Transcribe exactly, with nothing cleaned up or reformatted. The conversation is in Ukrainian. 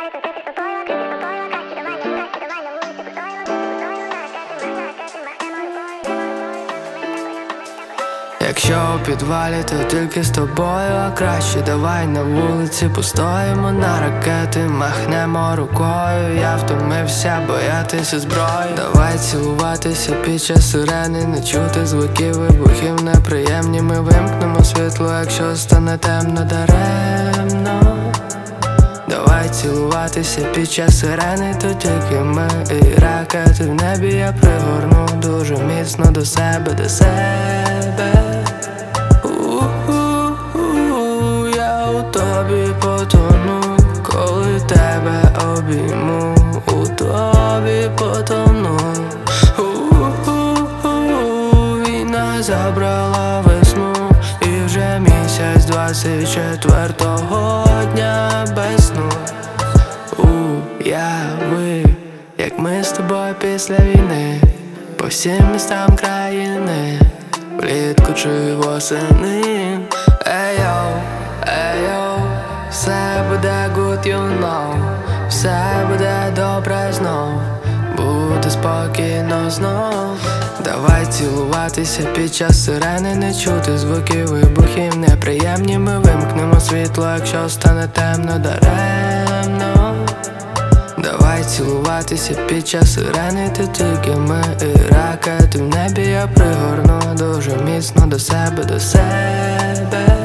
Якщо у підвалі, то тільки з тобою, а краще давай на вулиці постоїмо на ракети, махнемо рукою. Я втомився боятися зброї. Давай цілуватися під час сирени, не чути звуків вибухів неприємні. Ми вимкнемо світло, якщо стане темно даремно. Давай цілуватися під час сирени, то тільки ми і ракети в небі. Я пригорну дуже міцно до себе, до себе. У-у-у, я у тобі потону, коли тебе обійму, у тобі потону. У-у-у, війна забрала весну, і вже місяць двадцять четвертого дня без сну. Уяви, як ми з тобою після війни, по всім містам країни, влітку чи восени. Ей-йоу, ей-йоу, все буде good, you know, все буде добре знов, буде спокійно знов. Давай цілуватися під час сирени, не чути звуків вибухів неприємні. Ми вимкнемо світло, якщо стане темно даремно. Давай цілуватися під час сирени, то тільки ми і ракети в небі. Я пригорну дуже міцно до себе, до себе.